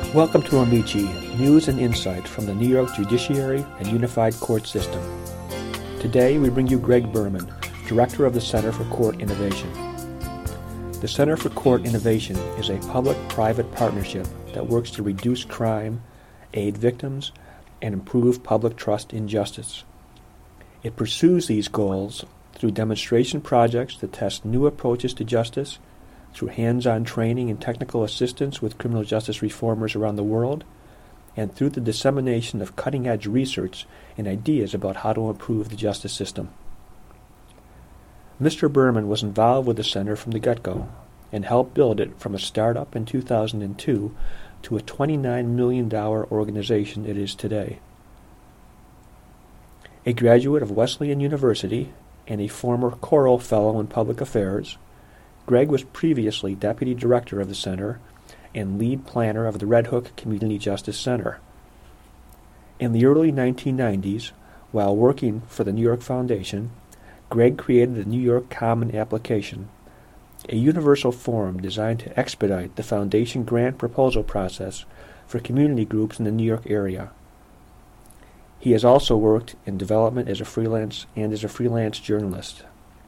Welcome to Amici, news and insight from the New York Judiciary and Unified Court System. Today we bring you Greg Berman, Director of the Center for Court Innovation. The Center for Court Innovation is a public-private partnership that works to reduce crime, aid victims, and improve public trust in justice. It pursues these goals through demonstration projects that test new approaches to justice, through hands-on training and technical assistance with criminal justice reformers around the world, and through the dissemination of cutting-edge research and ideas about how to improve the justice system. Mr. Berman was involved with the center from the get-go and helped build it from a startup in 2002 to a $29 million organization it is today. A graduate of Wesleyan University and a former Choral Fellow in Public Affairs, Greg was previously Deputy Director of the Center and lead planner of the Red Hook Community Justice Center. In the early 1990s, while working for the New York Foundation, Greg created the New York Common Application, a universal form designed to expedite the Foundation grant proposal process for community groups in the New York area. He has also worked in development as a freelance journalist.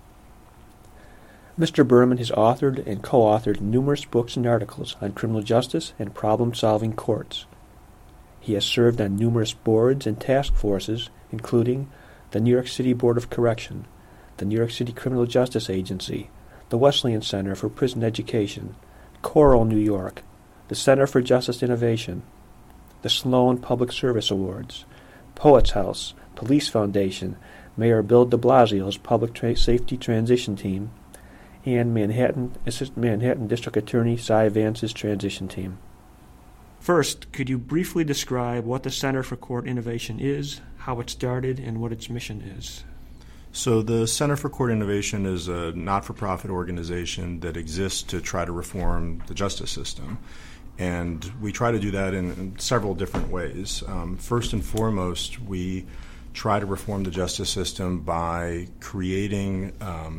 Mr. Berman has authored and co-authored numerous books and articles on criminal justice and problem-solving courts. He has served on numerous boards and task forces, including the New York City Board of Correction, the New York City Criminal Justice Agency, the Wesleyan Center for Prison Education, Choral New York, the Center for Justice Innovation, the Sloan Public Service Awards, Poets House, Police Foundation, Mayor Bill de Blasio's Public Safety Transition Team, and Manhattan District Attorney Cy Vance's transition team. First, could you briefly describe what the Center for Court Innovation is, how it started, and what its mission is? So the Center for Court Innovation is a not-for-profit organization that exists to try to reform the justice system. And we try to do that in several different ways. First and foremost, we try to reform the justice system by creating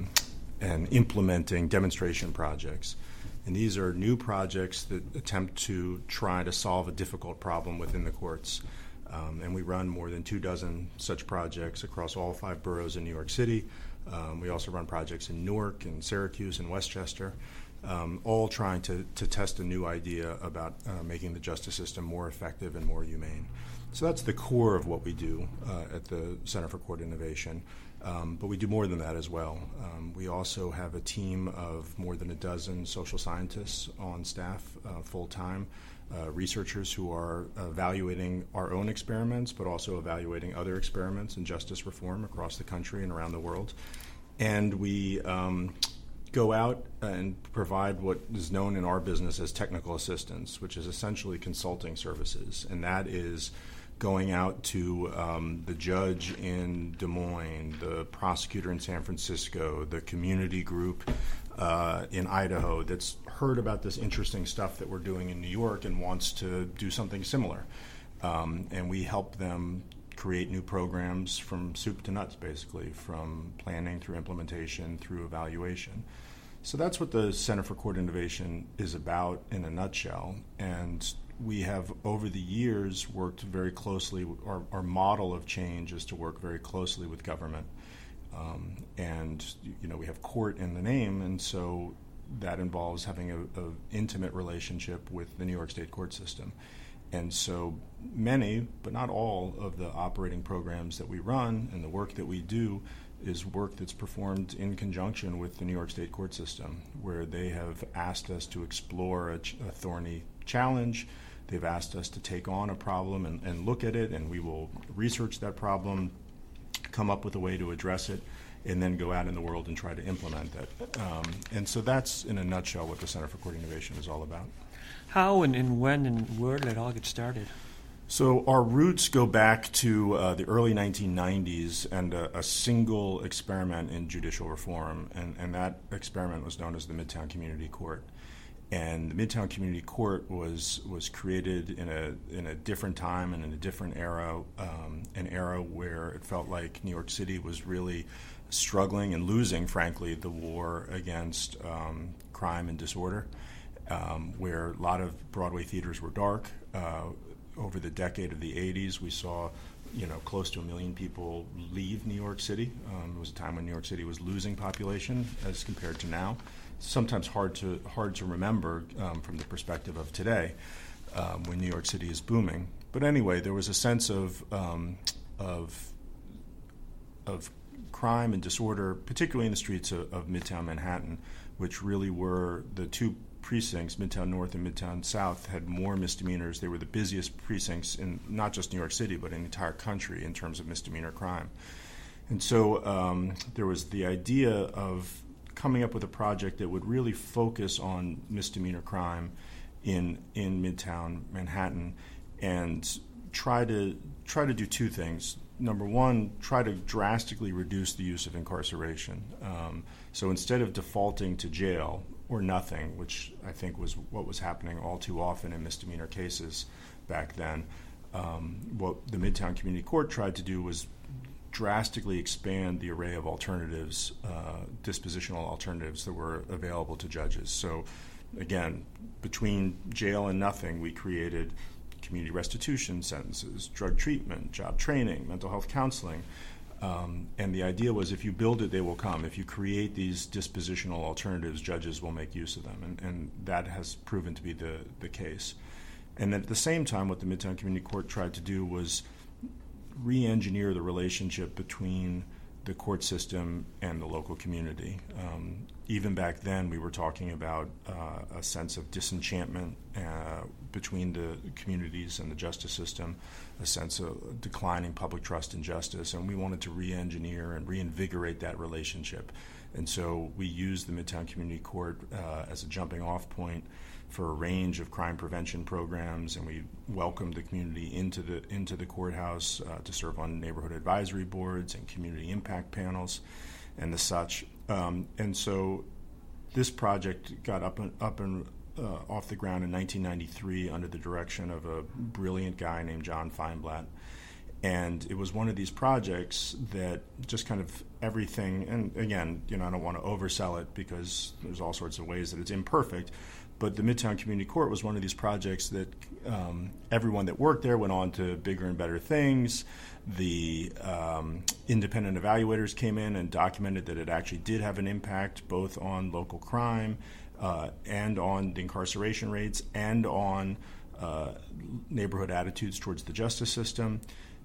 and implementing demonstration projects. And these are new projects that attempt to try to solve a difficult problem within the courts. And we run more than 24 such projects across all 5 boroughs in New York City. We also run projects in Newark and Syracuse and Westchester, all trying to test a new idea about making the justice system more effective and more humane. So that's the core of what we do at the Center for Court Innovation. But we do more than that as well. We also have a team of more than a dozen social scientists on staff full-time, researchers who are evaluating our own experiments, but also evaluating other experiments in justice reform across the country and around the world. And we go out and provide what is known in our business as technical assistance, which is essentially consulting services. And that is going out to the judge in Des Moines, the prosecutor in San Francisco, the community group in Idaho that's heard about this interesting stuff that we're doing in New York and wants to do something similar. And we help them create new programs from soup to nuts, basically, from planning through implementation through evaluation. So that's what the Center for Court Innovation is about in a nutshell. And we have, over the years, worked very closely. Our model of change is to work very closely with government. And, we have court in the name, and so that involves having an intimate relationship with the New York State court system. And so many, but not all, of the operating programs that we run and the work that we do is work that's performed in conjunction with the New York State court system, where they have asked us to explore a thorny challenge. They've asked us to take on a problem and look at it, and we will research that problem, come up with a way to address it, and then go out in the world and try to implement that. And so that's, in a nutshell, what the Center for Court Innovation is all about. How and when and where did it all get started? So our roots go back to the early 1990s and a single experiment in judicial reform, and that experiment was known as the Midtown Community Court. And the Midtown Community Court was created in a different time and in a different era, an era where it felt like New York City was really struggling and losing, frankly, the war against crime and disorder. where a lot of Broadway theaters were dark. Over the decade of the 80s, we saw close to 1 million people leave New York City. It was a time when New York City was losing population as compared to now. Sometimes hard to remember from the perspective of today, when New York City is booming. But anyway, there was a sense of crime and disorder, particularly in the streets of Midtown Manhattan, which really were the two precincts, Midtown North and Midtown South, had more misdemeanors. They were the busiest precincts in not just New York City, but in the entire country in terms of misdemeanor crime. And so there was the idea of coming up with a project that would really focus on misdemeanor crime in Midtown Manhattan and try to do two things. Number one, try to drastically reduce the use of incarceration. So instead of defaulting to jail or nothing, which I think was what was happening all too often in misdemeanor cases back then, what the Midtown Community Court tried to do was drastically expand the array of alternatives, dispositional alternatives that were available to judges. So again, between jail and nothing, we created community restitution sentences, drug treatment, job training, mental health counseling. And the idea was if you build it, they will come. If you create these dispositional alternatives, judges will make use of them. And that has proven to be the case. And at the same time, what the Midtown Community Court tried to do was re-engineer the relationship between the court system and the local community. Even back then, we were talking about a sense of disenchantment between the communities and the justice system, a sense of declining public trust in justice, and we wanted to re-engineer and reinvigorate that relationship. And so we used the Midtown Community Court as a jumping-off point for a range of crime prevention programs, and we welcomed the community into the courthouse to serve on neighborhood advisory boards and community impact panels and the such. And so this project got up and off the ground in 1993 under the direction of a brilliant guy named John Feinblatt. And it was one of these projects that just kind of everything, and again, I don't want to oversell it because there's all sorts of ways that it's imperfect, but the Midtown Community Court was one of these projects that everyone that worked there went on to bigger and better things. The independent evaluators came in and documented that it actually did have an impact both on local crime and on the incarceration rates and on neighborhood attitudes towards the justice system.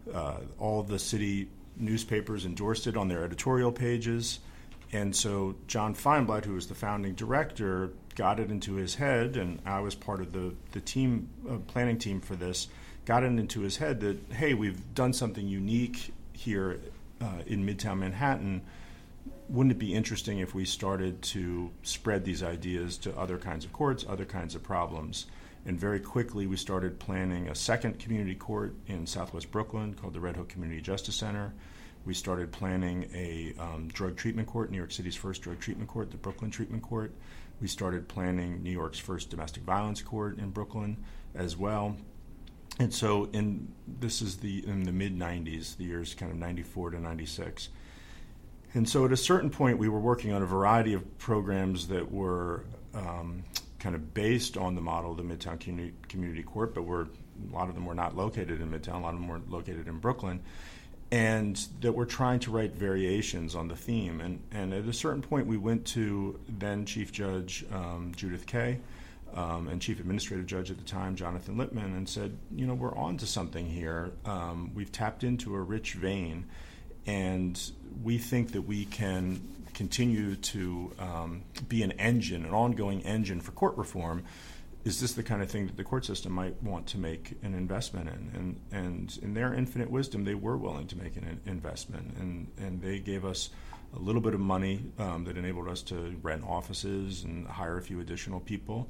All of the city newspapers endorsed it on their editorial pages. And so John Feinblatt, who was the founding director, got it into his head, and I was part of the team planning team for this, got it into his head that, hey, we've done something unique here in Midtown Manhattan. Wouldn't it be interesting if we started to spread these ideas to other kinds of courts, other kinds of problems? And very quickly we started planning a second community court in Southwest Brooklyn called the Red Hook Community Justice Center. We started planning a drug treatment court, New York City's first drug treatment court, the Brooklyn Treatment Court. We started planning New York's first domestic violence court in Brooklyn as well. And so this is in the mid-'90s, the years kind of 94 to 96. And so at a certain point, we were working on a variety of programs that were kind of based on the model of the Midtown Community Court, but a lot of them were not located in Midtown, a lot of them were located in Brooklyn, and that we're trying to write variations on the theme. And at a certain point, we went to then Chief Judge Judith Kaye and Chief Administrative Judge at the time, Jonathan Lippman, and said, we're on to something here. We've tapped into a rich vein, and we think that we can continue to be an ongoing engine for court reform. Is this the kind of thing that the court system might want to make an investment in? And in their infinite wisdom, they were willing to make an investment. And they gave us a little bit of money that enabled us to rent offices and hire a few additional people.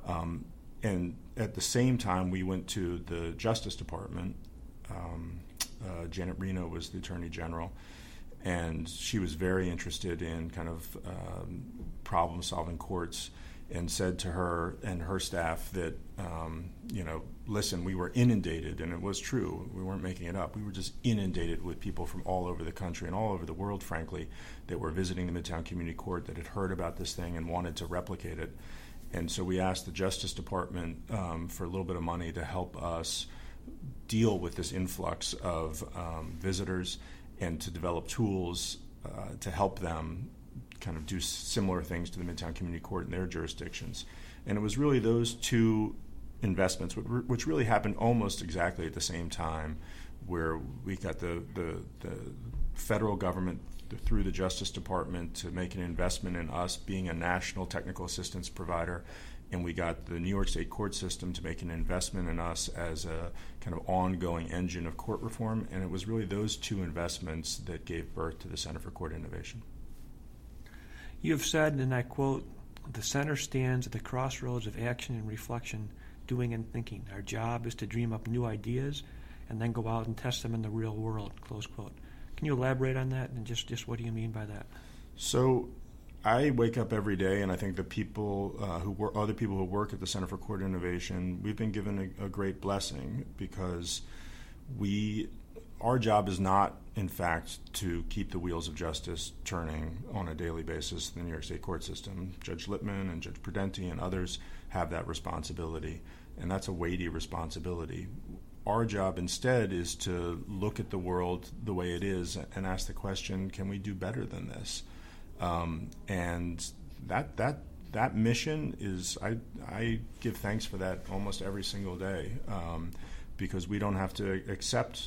And at the same time, we went to the Justice Department. Janet Reno was the Attorney General. And she was very interested in kind of problem-solving courts, and said to her and her staff that, listen, we were inundated, and it was true. We weren't making it up. We were just inundated with people from all over the country and all over the world, frankly, that were visiting the Midtown Community Court, that had heard about this thing and wanted to replicate it. And so we asked the Justice Department for a little bit of money to help us deal with this influx of visitors and to develop tools to help them kind of do similar things to the Midtown Community Court in their jurisdictions. And it was really those two investments, which really happened almost exactly at the same time, where we got the federal government through the Justice Department to make an investment in us being a national technical assistance provider, and we got the New York State court system to make an investment in us as a kind of ongoing engine of court reform. And it was really those two investments that gave birth to the Center for Court Innovation. You have said, and I quote, "The center stands at the crossroads of action and reflection, doing and thinking. Our job is to dream up new ideas and then go out and test them in the real world," close quote. Can you elaborate on that, and just what do you mean by that? So I wake up every day, and I think the people other people who work at the Center for Court Innovation, we've been given a great blessing, because our job is not, in fact, to keep the wheels of justice turning on a daily basis in the New York State court system. Judge Lippman and Judge Prudenti and others have that responsibility, and that's a weighty responsibility. Our job instead is to look at the world the way it is and ask the question, can we do better than this? And that mission is, I give thanks for that almost every single day, because we don't have to accept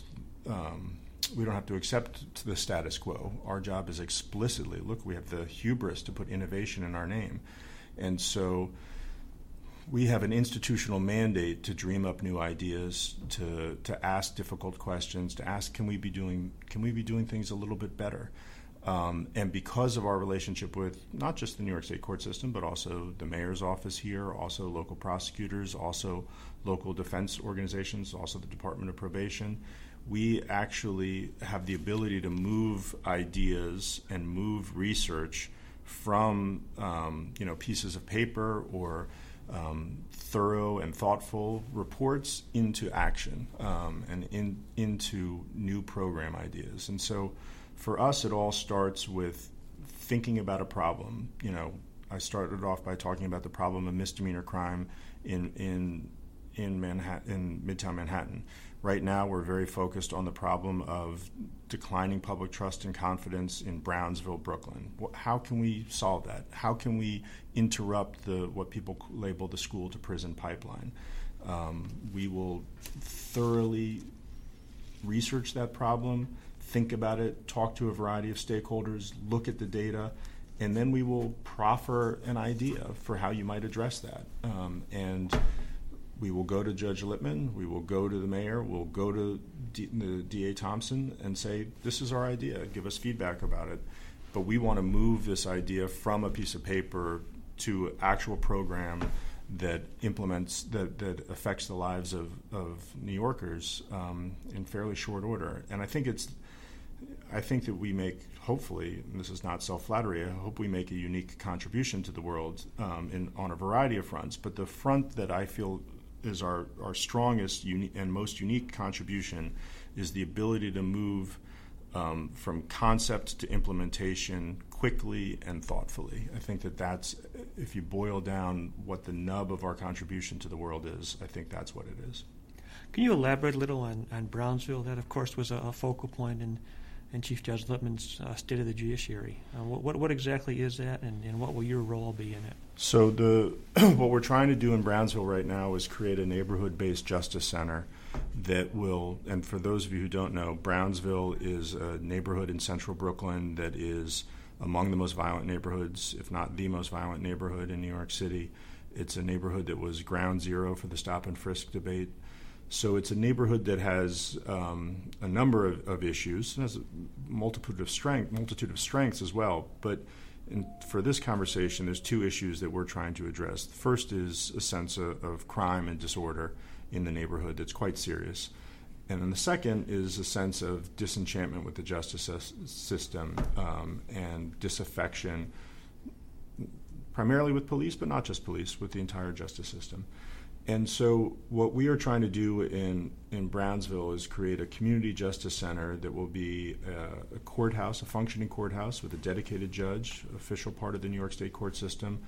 the status quo. Our job is explicitly, look, we have the hubris to put innovation in our name. And so we have an institutional mandate to dream up new ideas, to ask difficult questions, to ask, can we be doing things a little bit better? And because of our relationship with not just the New York State court system, but also the mayor's office here, also local prosecutors, also local defense organizations, also the Department of Probation, we actually have the ability to move ideas and move research from pieces of paper or thorough and thoughtful reports into action and into new program ideas. And so for us, it all starts with thinking about a problem. I started off by talking about the problem of misdemeanor crime in Midtown Manhattan. Right now, we're very focused on the problem of declining public trust and confidence in Brownsville, Brooklyn. How can we solve that? How can we interrupt what people label the school to prison pipeline? We will thoroughly research that problem, think about it, talk to a variety of stakeholders, look at the data, and then we will proffer an idea for how you might address that. And we will go to Judge Lippman, we will go to the mayor, we'll go to the DA Thompson and say, this is our idea, give us feedback about it. But we want to move this idea from a piece of paper to an actual program that implements, that affects the lives of New Yorkers in fairly short order. And I think that we make, hopefully, and this is not self-flattery, I hope we make a unique contribution to the world on a variety of fronts. But the front that I feel is our strongest and most unique contribution is the ability to move from concept to implementation quickly and thoughtfully. I think that's, if you boil down what the nub of our contribution to the world is, I think that's what it is. Can you elaborate a little on Brownsville? That, of course, was a focal point in Chief Judge Lippman's State of the Judiciary. What exactly is that, and what will your role be in it? So what we're trying to do in Brownsville right now is create a neighborhood-based justice center that will, and for those of you who don't know, Brownsville is a neighborhood in central Brooklyn that is among the most violent neighborhoods, if not the most violent neighborhood in New York City. It's a neighborhood that was ground zero for the stop and frisk debate. So it's a neighborhood that has a number of issues, and has a multitude of strengths as well. But for this conversation, there's two issues that we're trying to address. The first is a sense of crime and disorder in the neighborhood that's quite serious. And then the second is a sense of disenchantment with the justice system and disaffection, primarily with police, but not just police, with the entire justice system. And so what we are trying to do in Brownsville is create a community justice center that will be a courthouse, a functioning courthouse with a dedicated judge, official part of the New York State court system,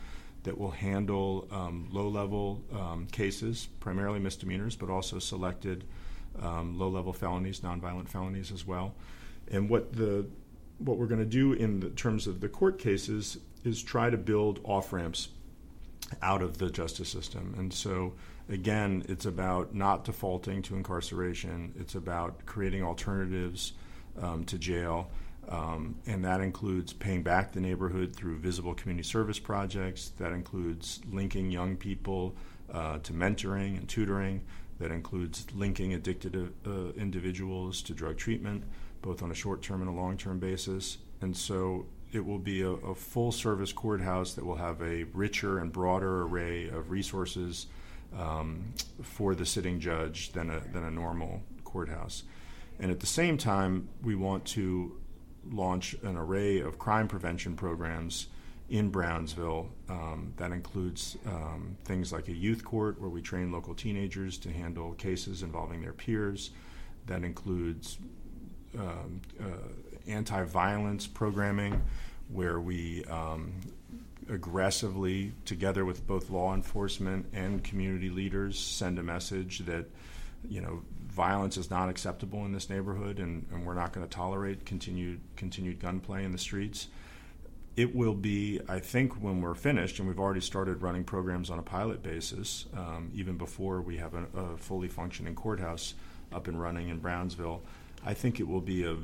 that will handle low-level cases, primarily misdemeanors, but also selected low-level felonies, nonviolent felonies as well. And what we're going to do in terms of the court cases is try to build off-ramps out of the justice system. And so, again, it's about not defaulting to incarceration. It's about creating alternatives to jail. And that includes paying back the neighborhood through visible community service projects. That includes linking young people to mentoring and tutoring. That includes linking addicted individuals to drug treatment, both on a short-term and a long-term basis. And so it will be a full-service courthouse that will have a richer and broader array of resources for the sitting judge than a normal courthouse. And at the same time, we want to launch an array of crime prevention programs in Brownsville that includes things like a youth court where we train local teenagers to handle cases involving their peers. That includes anti-violence programming where we aggressively, together with both law enforcement and community leaders, send a message that violence is not acceptable in this neighborhood, and we're not going to tolerate continued gunplay in the streets. It will be, I think, when we're finished, and we've already started running programs on a pilot basis, even before we have a fully functioning courthouse up and running in Brownsville. I think it will be it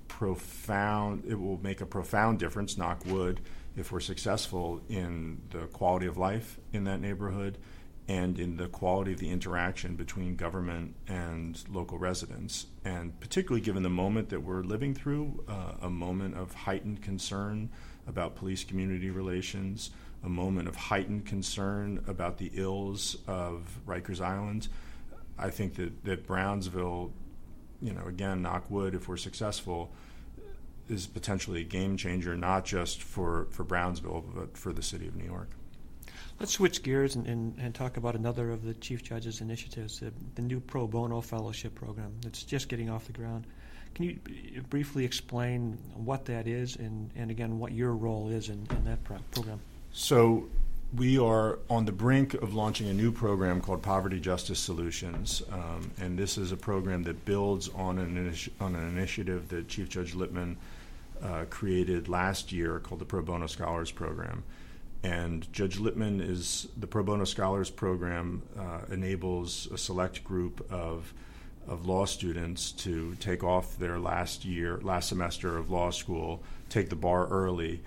will make a profound difference, knock wood, if we're successful in the quality of life in that neighborhood and in the quality of the interaction between government and local residents. And particularly given the moment that we're living through, a moment of heightened concern about police-community relations, a moment of heightened concern about the ills of Rikers Island, I think that Brownsville, again, knock wood, if we're successful, is potentially a game changer, not just for Brownsville, but for the city of New York. Let's switch gears and talk about another of the Chief Judge's initiatives, the new Pro Bono Fellowship Program that's just getting off the ground. Can you briefly explain what that is and again, what your role is in that program? So we are on the brink of launching a new program called Poverty Justice Solutions, and this is a program that builds on an initiative that Chief Judge Lippman created last year called the Pro Bono Scholars Program. And Judge Lippman the Pro Bono Scholars Program enables a select group of law students to take off their last semester of law school, take the bar early,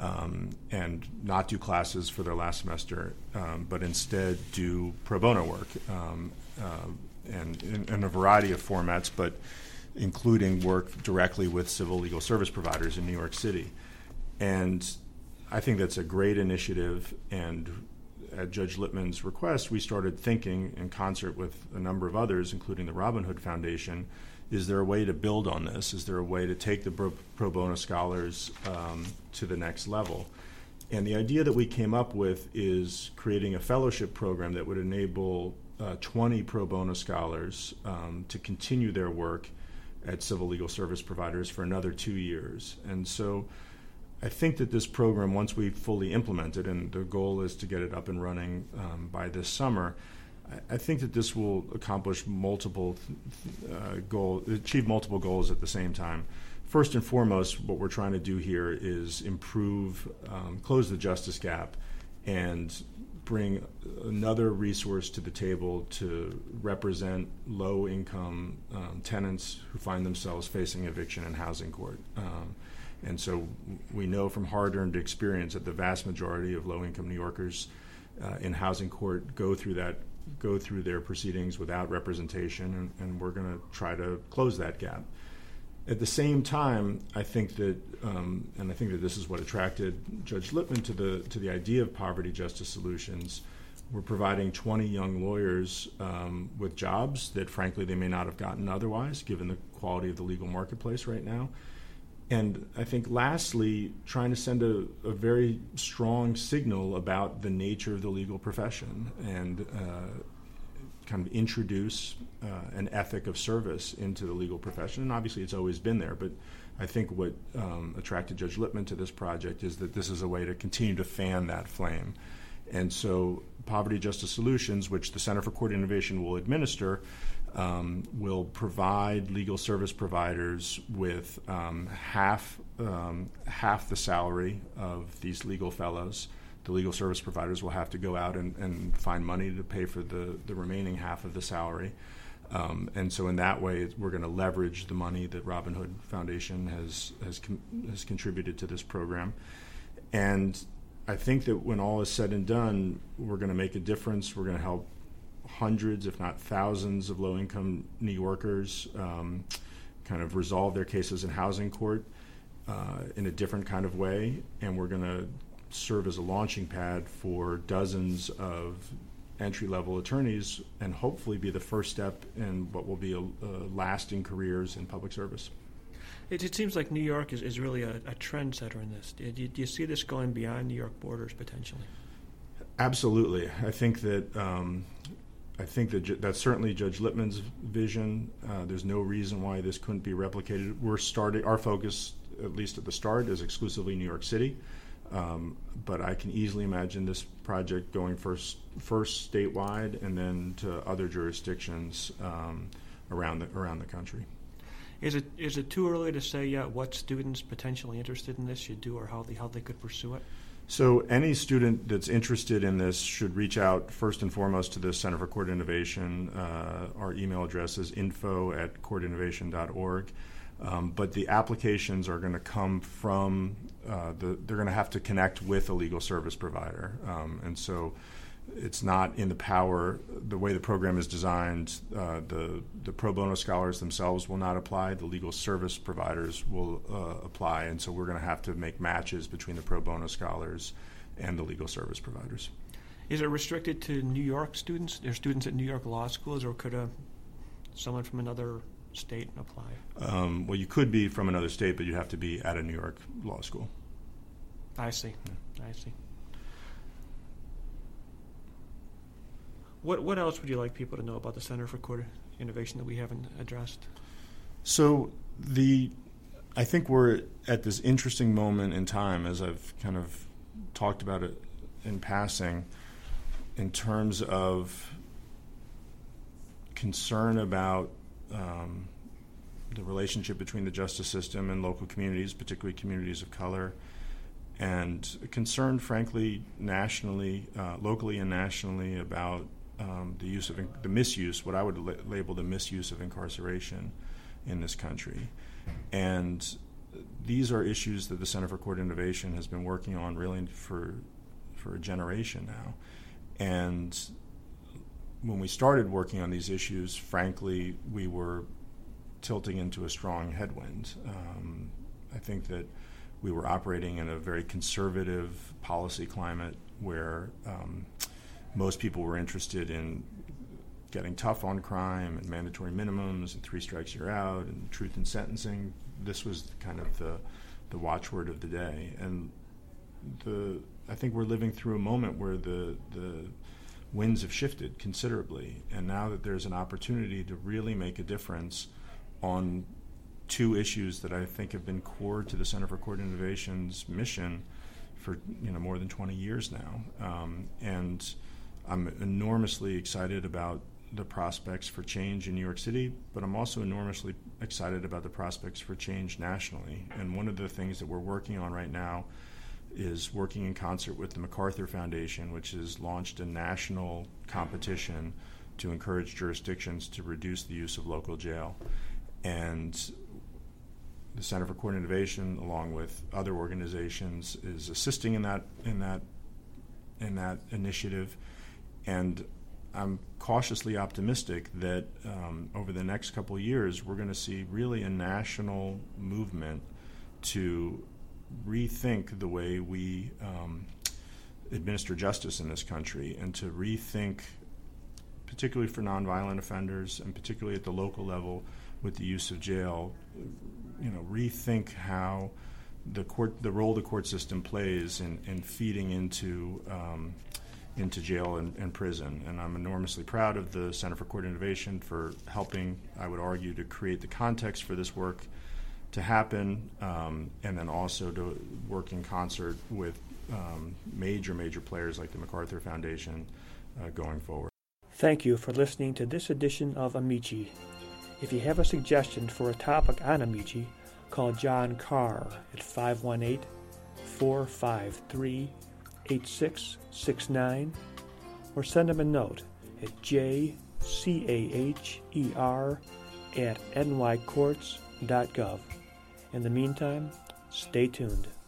and not do classes for their last semester, but instead do pro bono work, and in a variety of formats, but including work directly with civil legal service providers in New York City. And I think that's a great initiative, and at Judge Lippman's request, we started thinking in concert with a number of others, including the Robin Hood Foundation, is there a way to build on this? Is there a way to take the pro bono scholars to the next level? And the idea that we came up with is creating a fellowship program that would enable 20 pro bono scholars to continue their work at civil legal service providers for another 2 years. And so I think that this program, once we fully implement it, and the goal is to get it up and running by this summer, I think that this will accomplish achieve multiple goals at the same time. First and foremost, what we're trying to do here is close the justice gap, and bring another resource to the table to represent low-income tenants who find themselves facing eviction in housing court. And so we know from hard-earned experience that the vast majority of low-income New Yorkers in housing court go through their proceedings without representation, and we're going to try to close that gap. At the same time, I think that, and I think that this is what attracted Judge Lippman to the idea of Poverty Justice Solutions. We're providing 20 young lawyers with jobs that, frankly, they may not have gotten otherwise, given the quality of the legal marketplace right now. And I think, lastly, trying to send a very strong signal about the nature of the legal profession and kind of introduce an ethic of service into the legal profession. And obviously it's always been there, but I think what attracted Judge Lippman to this project is that this is a way to continue to fan that flame. And so Poverty Justice Solutions, which the Center for Court Innovation will administer, will provide legal service providers with half the salary of these legal fellows. The legal service providers will have to go out and find money to pay for the remaining half of the salary. And so in that way, we're going to leverage the money that Robin Hood Foundation has contributed to this program. And I think that when all is said and done, we're going to make a difference. We're going to help hundreds, if not thousands, of low-income New Yorkers kind of resolve their cases in housing court in a different kind of way. And we're going to serve as a launching pad for dozens of entry-level attorneys and hopefully be the first step in what will be lasting careers in public service. It seems like New York is really a trendsetter in this. Do you see this going beyond New York borders potentially? Absolutely. I think that that's certainly Judge Lippman's vision. There's no reason why this couldn't be replicated. Our focus, at least at the start, is exclusively New York City. But I can easily imagine this project going first statewide and then to other jurisdictions around the country. Is it too early to say yet what students potentially interested in this should do or how they could pursue it? So any student that's interested in this should reach out first and foremost to the Center for Court Innovation. Our email address is info@courtinnovation.org. But the applications are going to come from they're going to have to connect with a legal service provider, and so it's not in the power. The way the program is designed, the pro bono scholars themselves will not apply. The legal service providers will apply, and so we're going to have to make matches between the pro bono scholars and the legal service providers. Is it restricted to New York students? Are students at New York law schools, or could someone from another state apply? Well, you could be from another state, but you have to be at a New York law school. I see. I see. What else would you like people to know about the Center for Court Innovation that we haven't addressed? So I think we're at this interesting moment in time, as I've kind of talked about it in passing, in terms of concern about the relationship between the justice system and local communities, particularly communities of color, and concern, frankly, nationally, locally and nationally, about the misuse, what I would label the misuse of incarceration in this country. And these are issues that the Center for Court Innovation has been working on really for a generation now. And when we started working on these issues, frankly, we were tilting into a strong headwind. I think that we were operating in a very conservative policy climate where most people were interested in getting tough on crime and mandatory minimums and 3 strikes you're out and truth in sentencing. This was kind of the watchword of the day. And I think we're living through a moment where the winds have shifted considerably, and now that there's an opportunity to really make a difference on 2 issues that I think have been core to the Center for Court Innovation's mission for more than 20 years now, and I'm enormously excited about the prospects for change in New York City, but I'm also enormously excited about the prospects for change nationally. And one of the things that we're working on right now is working in concert with the MacArthur Foundation, which has launched a national competition to encourage jurisdictions to reduce the use of local jail. And the Center for Court Innovation, along with other organizations, is assisting in that initiative. And I'm cautiously optimistic that over the next couple of years, we're going to see really a national movement to rethink the way we administer justice in this country, and to rethink, particularly for nonviolent offenders, and particularly at the local level with the use of jail, rethink how the role the court system plays in feeding into jail and prison. And I'm enormously proud of the Center for Court Innovation for helping, I would argue, to create the context for this work to happen, and then also to work in concert with major players like the MacArthur Foundation going forward. Thank you for listening to this edition of Amici. If you have a suggestion for a topic on Amici, call John Carr at 518-453-8669 or send him a note at jcaher@nycourts.gov. In the meantime, stay tuned.